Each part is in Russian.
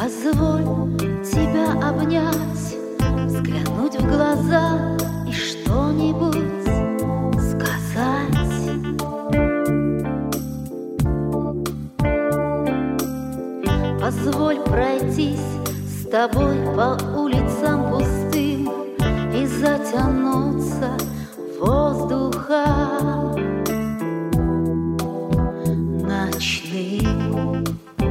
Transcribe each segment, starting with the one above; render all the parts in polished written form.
Позволь тебя обнять, взглянуть в глаза и что-нибудь сказать. Позволь пройтись с тобой по улицам пустым и затянуться воздухом ночным.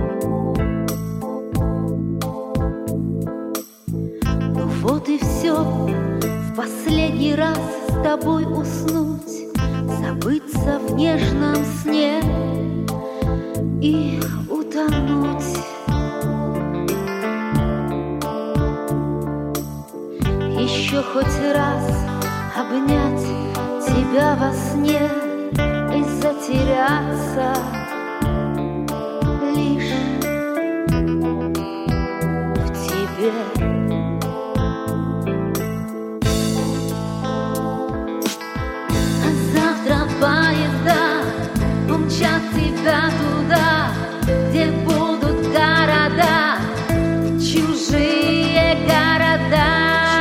Ну вот и все, в последний раз с тобой уснуть, забыться в нежном сне и утонуть. Еще хоть раз обнять тебя во сне и затеряться лишь в тебе. А завтра поезда умчат тебя туда, где будут города, чужие города.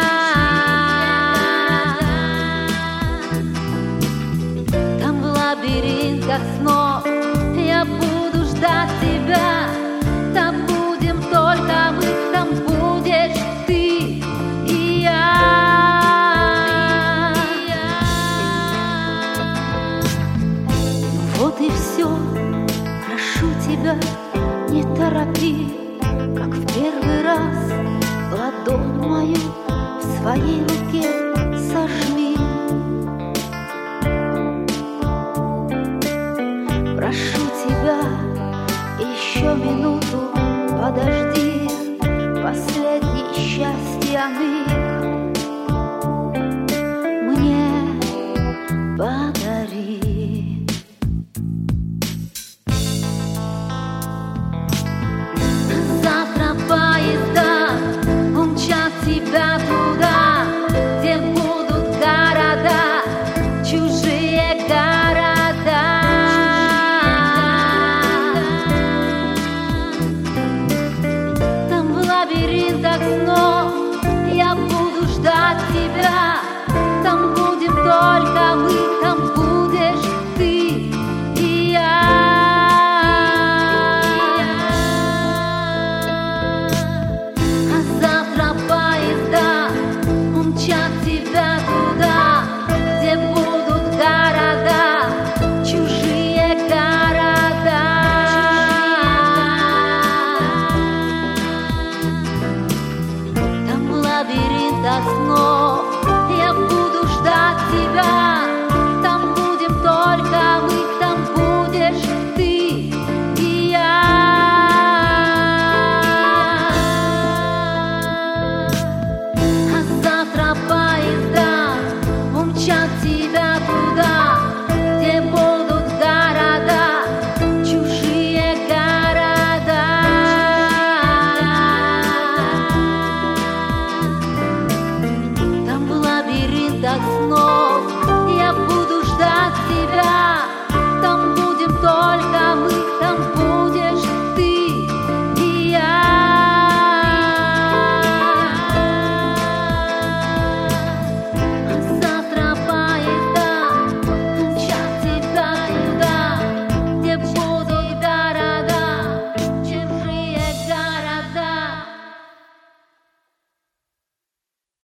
В лабиринтах снов я буду ждать тебя. Там будем только мы, там будешь ты и я. Ну вот и все, прошу тебя, не торопи, как в первый раз ладонь мою в своей